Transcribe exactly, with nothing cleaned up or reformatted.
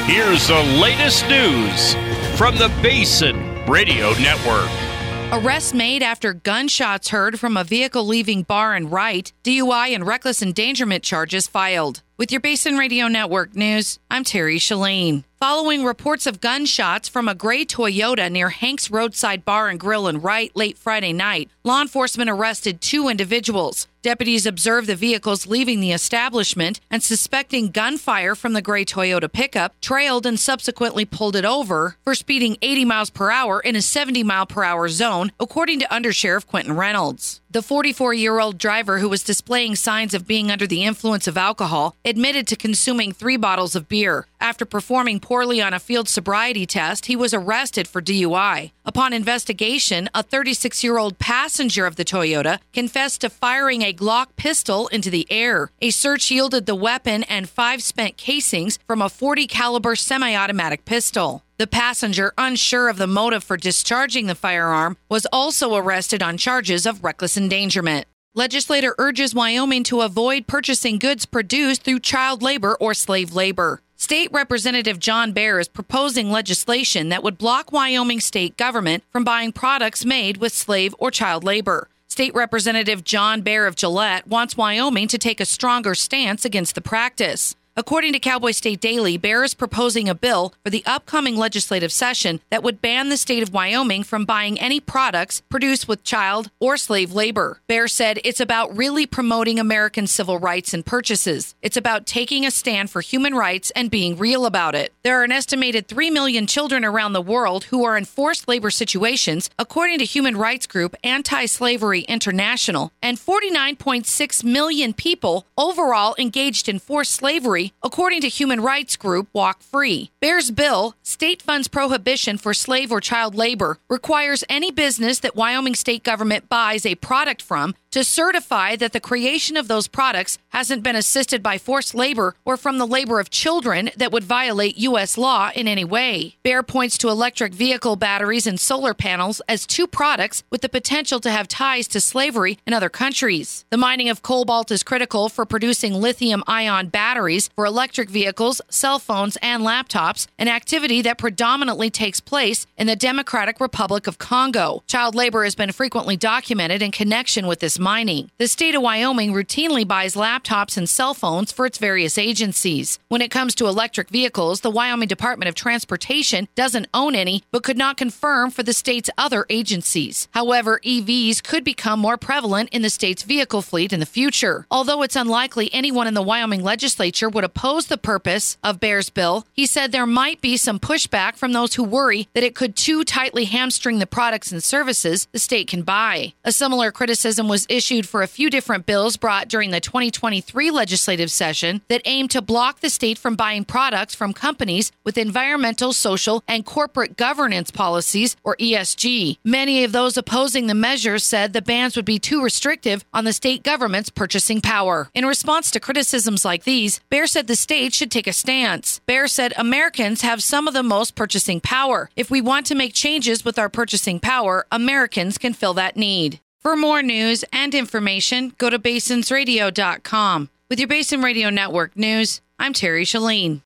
Here's the latest news from the Basin Radio Network. Arrest made after gunshots heard from a vehicle leaving bar in Wright. D U I and reckless endangerment charges filed. With your Basin Radio Network news, I'm Terry Shalane. Following reports of gunshots from a gray Toyota near Hank's Roadside Bar and Grill in Wright late Friday night, law enforcement arrested two individuals. Deputies observed the vehicles leaving the establishment and, suspecting gunfire from the gray Toyota pickup, trailed and subsequently pulled it over for speeding eighty miles per hour in a seventy mile per hour zone, according to Undersheriff Quentin Reynolds. The forty-four-year-old driver, who was displaying signs of being under the influence of alcohol, admitted to consuming three bottles of beer. After performing poorly on a field sobriety test, he was arrested for D U I. Upon investigation, a thirty-six-year-old passenger of the Toyota confessed to firing a Glock pistol into the air. A search yielded the weapon and five spent casings from a forty caliber semi-automatic pistol. The passenger, unsure of the motive for discharging the firearm, was also arrested on charges of reckless endangerment. Legislator urges Wyoming to avoid purchasing goods produced through child labor or slave labor. State Representative John Baer is proposing legislation that would block Wyoming state government from buying products made with slave or child labor. State Representative John Baer of Gillette wants Wyoming to take a stronger stance against the practice. According to Cowboy State Daily, Baer is proposing a bill for the upcoming legislative session that would ban the state of Wyoming from buying any products produced with child or slave labor. Baer said it's about really promoting American civil rights in purchases. It's about taking a stand for human rights and being real about it. There are an estimated three million children around the world who are in forced labor situations, according to human rights group Anti-Slavery International, and forty-nine point six million people overall engaged in forced slavery, according to human rights group Walk Free. Baer's bill, State Funds Prohibition for Slave or Child Labor, requires any business that Wyoming state government buys a product from to certify that the creation of those products hasn't been assisted by forced labor or from the labor of children that would violate U S law in any way. Baer points to electric vehicle batteries and solar panels as two products with the potential to have ties to slavery in other countries. The mining of cobalt is critical for producing lithium-ion batteries for electric vehicles, cell phones, and laptops, an activity that predominantly takes place in the Democratic Republic of Congo. Child labor has been frequently documented in connection with this mining. The state of Wyoming routinely buys laptops and cell phones for its various agencies. When it comes to electric vehicles, the Wyoming Department of Transportation doesn't own any, but could not confirm for the state's other agencies. However, E Vs could become more prevalent in the state's vehicle fleet in the future. Although it's unlikely anyone in the Wyoming legislature would oppose the purpose of Baer's bill, he said there might be some pushback from those who worry that it could too tightly hamstring the products and services the state can buy. A similar criticism was issued for a few different bills brought during the twenty twenty-three legislative session that aimed to block the state from buying products from companies with environmental, social, and corporate governance policies, or E S G. Many of those opposing the measures said the bans would be too restrictive on the state government's purchasing power. In response to criticisms like these, Baer said the state should take a stance. Baer said Americans have some of the most purchasing power. If we want to make changes with our purchasing power, Americans can fill that need. For more news and information, go to basins radio dot com. With your Basin Radio Network news, I'm Terry Shalane.